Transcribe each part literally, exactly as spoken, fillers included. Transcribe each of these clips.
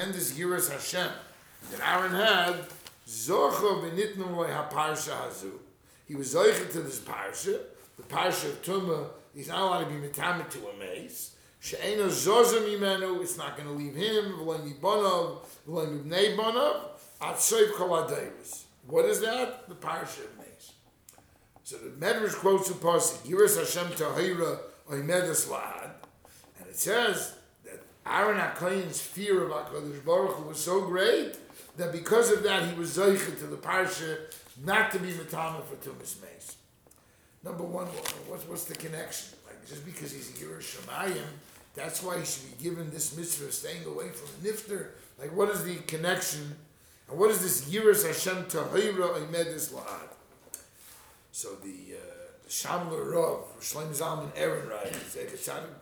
tremendous Yiras Hashem that Aaron had, Zocha v'nitnu loy ha-parsha hazu. He was zoichet to this parsha, the parsha of Tumah. He's not allowed to be metamet to a mace. She'ena zozah mimenu, it's not going to leave him. V'loy mibonov, v'loy mibnei bonov, at soif kol adayris. What is that? The parsha of mace. So the Medrash quotes the pasuk, Yiras Hashem tahira oimedes la'ad, and it says that Aaron HaKohen's fear of HaKadosh Baruch Hu was so great that because of that he was zoichet to the parsha not to be metamet for Tumas mace. Number one, what's, what's the connection? Like, just because he's a Yiras Shamayim, that's why he should be given this mitzvah of staying away from the nifter? Like, what is the connection? And what is this Yiras Hashem tahira oimedes la'ad? So the, uh, the Shamla Rav, Shlomo Zalman Aaron writes, he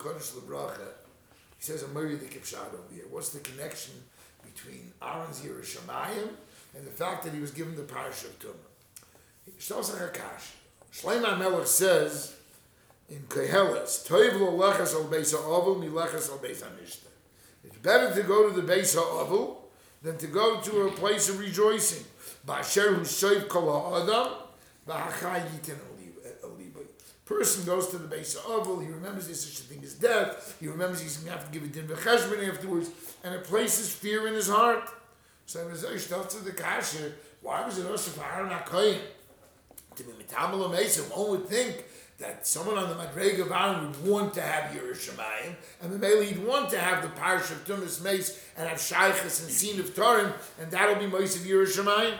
says, I'm the Kipshad over here. What's the connection between Aaron's Yiras Shamayim and the fact that he was given the parasha of Tumah? Shtos HaKash. Shlomo HaMelech says in Koheles, Toiv lo lechas al beis ha'ovel mi lechas al beis ha'mishta. It's better to go to the beis ha'ovel than to go to a place of rejoicing. Ba'asher hu soiv kol ha'adam ba'achai yitin alibay. Person goes to the beis ha'ovel, he remembers there's such a thing as death, he remembers he's going to have to give a din v'cheshbon afterwards, and it places fear in his heart. So he says, Shtos the kasher, why was it also for Aaron HaKohen to be mitamel mesa? One would think that someone on the Madrega of Aaron would want to have Yiras Shamayim, and maybe he'd want to have the Parsha of Tumas Mace and have Shaychus and Sin of Tarim, and that'll be most of Yiras Shamayim.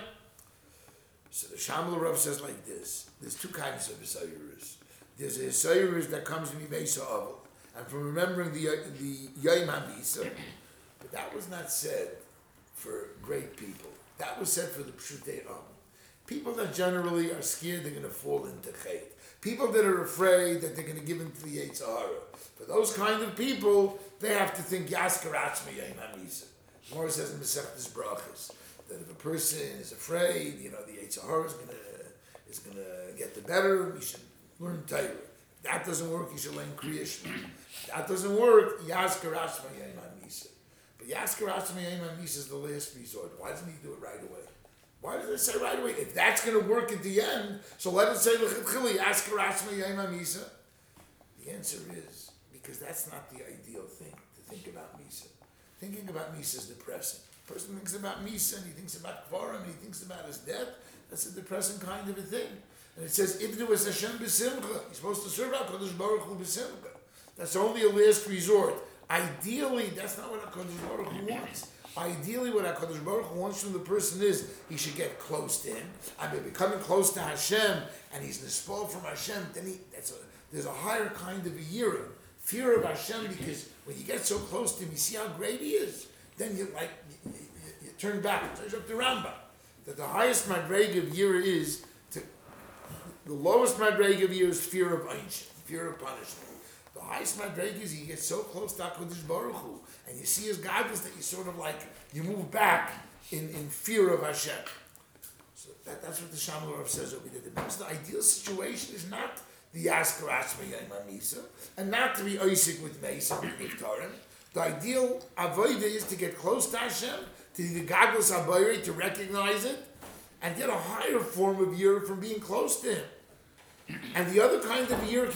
So the Shamla Rav says like this: there's two kinds of Yisayirus. There's a Yisayirus that comes from Yimesa Avel, and from remembering the the Yom HaMisa, but that was not said for great people. That was said for the Pshutei Am. People that generally are scared they're going to fall into Chait. People that are afraid that they're going to give into the Yetzer Hara. For those kind of people, they have to think Yaskar Atzmi Yom HaMisa. Gemara says in Masechtas Brachos that if a person is afraid, you know, the Yetzer Hara is going to is going to get the better of him, he should learn Torah. If that doesn't work, he should learn Kriya Shema. If that doesn't work, Yaskar Atzmi Yom HaMisa. But Yaskar Atzmi Yom HaMisa is the last resort. Why doesn't he do it right away? Why does it say right away? If that's going to work at the end, so let it say L'chitchili Yaskar Atzmi Yom HaMisa. The answer is because that's not the ideal thing to think about Misa. Thinking about Misa is depressing. A person thinks about Misa and he thinks about Kvarim and he thinks about his death. That's a depressing kind of a thing. And it says, Ivdu es Hashem b'simcha. You're supposed to serve HaKadosh Baruch Hu b'simcha. That's only a last resort. Ideally, that's not what HaKadosh Baruch Hu wants. Ideally, what HaKadosh Baruch Hu wants from the person is he should get close to him. I mean, becoming close to Hashem and he's nispal from Hashem, then he, that's a, there's a higher kind of a yira. Fear of Hashem, because when you get so close to him, you see how great he is. Then you like you, you, you turn back. It's up to Rambam that the highest madrega of yira is to the lowest madrega of yira is fear of ancient, fear of punishment. The highest madrega is you get so close to HaKadosh Baruch Hu, and you see his godless that you sort of like you move back in, in fear of Hashem. So that, that's what the Shamla Rav says over there. Because the ideal situation is not the Yaskar Atzmi Yom HaMisa, and not to be Oisik with Mesa with Niftarim. The ideal avodah is to get close to Hashem, to the godless abayri, to recognize it, and get a higher form of yira from being close to Him. And the other kind of yira